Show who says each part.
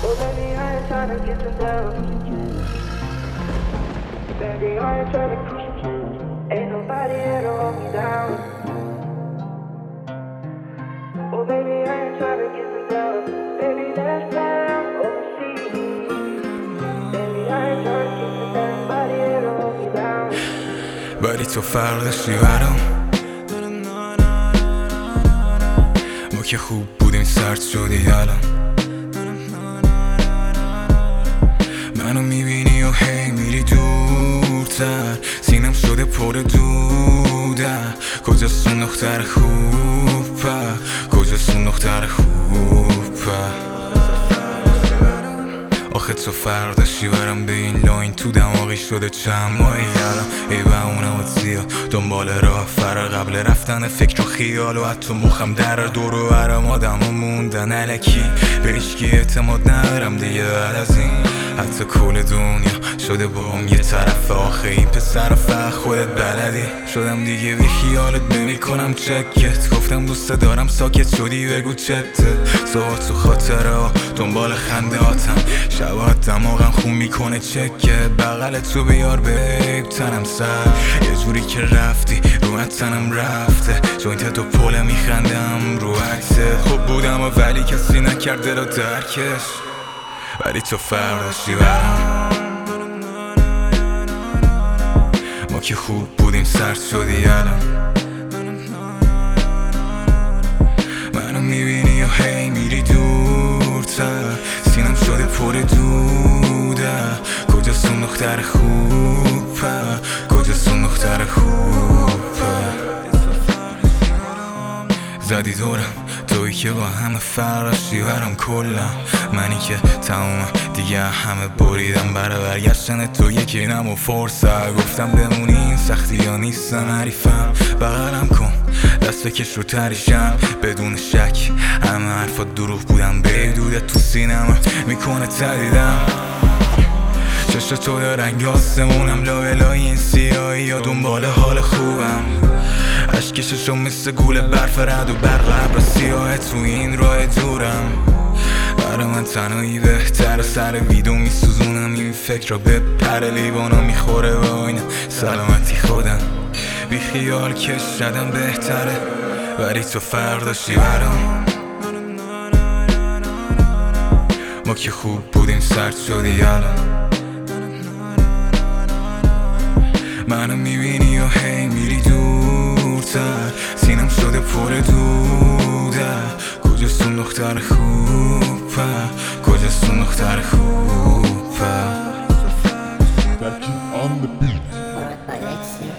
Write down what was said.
Speaker 1: Oh baby, I ain't tryna get you down. Baby, I ain't tryna cruise you. Ain't nobody here to hold me down. Oh baby, I ain't tryna get you down. Baby, let's fly overseas. Baby, I ain't tryna get you down. Nobody here to hold me down.
Speaker 2: ولی تو فرق داشتی برام. ما که خوب بودیم سرد شدی الان. منو میبینی و هی میری دورتر، سینم شده پر دوده. کجاست اون دختر خوبه؟ کجاست اون دختر خوبه؟ آخه تو فرق داشتی برم، به این لاین تو دماغی شده چند ماهی الان. ای بهونه و زیا دنبال راه فرار قبل رفتن فکر و خیال، و حتی مخم در دور و برم آدم ها موندن الکی. به هیچکی اعتماد ندارم دیگه بعد از این. حتی کل دنیا شده با هم یه طرف، آخه این پسر فقط خودت بلدی. شدم دیگه بی خیالت نمیکنم چکت، گفتم دوست دارم ساکت شدی بگو چته. صبح تو خاطره ها دنبال خنده هاتم، شبات دماغم خون میکنه چکه. بغل تو بیار بیب تنم سر، یه جوری که رفتی رو تنم رفته. جوینت تو پله میخندم رو عکسه. خوب بودم و ولی کسی نکرد دل درکش، ولی تو فرق داشتی برام. ما که خوب بودیم سرد شدی الان. منو میبینی و هی میری دورتر، سینم شده پر دوده. کجاست اون دختر خوبه؟ کجاست اون دختر خوبه؟ زدی دورم تویی که با همه فراشی برام کلا. منی که تموم دیگه همه بریدم برای برگشتن تو یکی نمو فرصت. گفتم بمونی این سختی ها نیستن حریفم، بغلم کن دست بکش رو تریشم بدون شک. همه حرفات دروغ بودم، بدودت تو سینم میکنه تدیدم. چشم تو یا رنگ آسمونم، لای این سیاهی یا دنبال حال خوبم. اشکششو مثل گول برف رد و برق ابر سیاه تو این راه دورم. برای من تنهایی بهتر، سر ویدو میسوزونم این فکر رو به پر لیوانا میخوره و این سلامتی خودم. بی خیال کش شدم بهتره، ولی تو فرق داشتی برام. ما که خوب بودیم سرد شدی الان. منو میبینی و هی میری دورتر، سینم شده پر دوده. کجاست اون دختر خوبه؟ کجاست اون دختر خوبه؟
Speaker 3: Back on the beat.